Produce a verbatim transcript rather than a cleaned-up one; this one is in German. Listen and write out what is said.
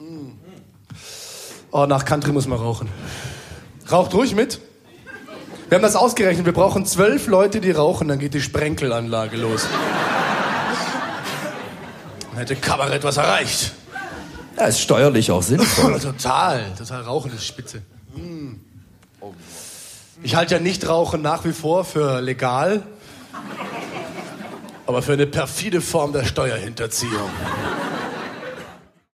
Oh, nach Country muss man rauchen. Raucht ruhig mit. Wir haben das ausgerechnet. Wir brauchen zwölf Leute, die rauchen, dann geht die Sprenkelanlage los. Dann hätte Kabarett was erreicht. Ja, ist steuerlich auch sinnvoll. Total, total. Rauchen ist spitze. Ich halte ja Nichtrauchen nach wie vor für legal, aber für eine perfide Form der Steuerhinterziehung.